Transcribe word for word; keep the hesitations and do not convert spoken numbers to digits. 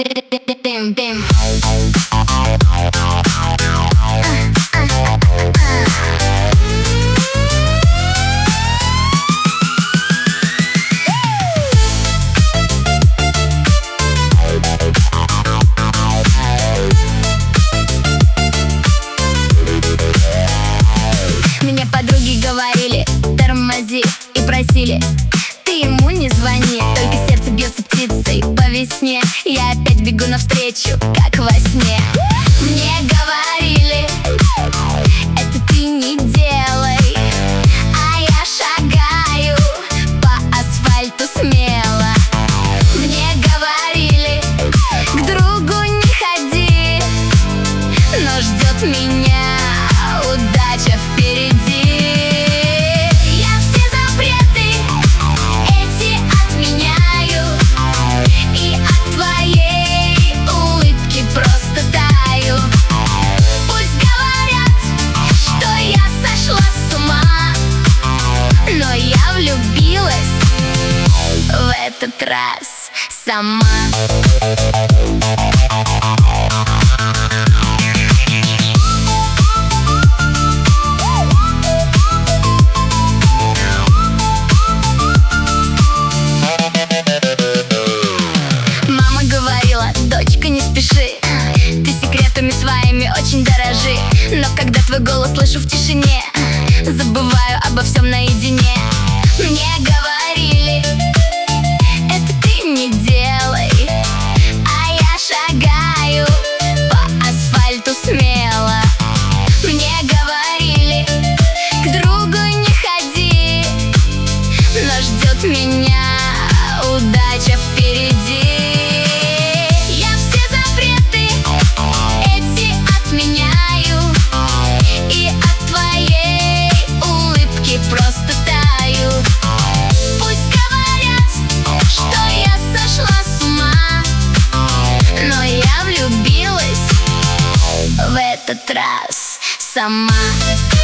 Дым-дым. Мне подруги говорили: тормози, и просили: ты ему не звони. Только сердце бьется птицей по весне. Я опять бегу навстречу, как во сне. Мне говорили: это ты не делай. А я шагаю по асфальту смело. Мне говорили: к другу не ходи, но ждет меня удача впереди. Я все запреты эти отменяю, и от твоей улыбки просто таю. Пусть говорят, что я сошла с ума, но я влюбилась в этот раз сама. Дочка, не спеши, ты секретами своими очень дорожи. Но когда твой голос слышу в тишине, забываю обо всем наедине. Мне говорили: это ты не делай. А я шагаю по асфальту смело. Мне говорили: к другу не ходи, но ждет меня удача впереди. В этот раз сама.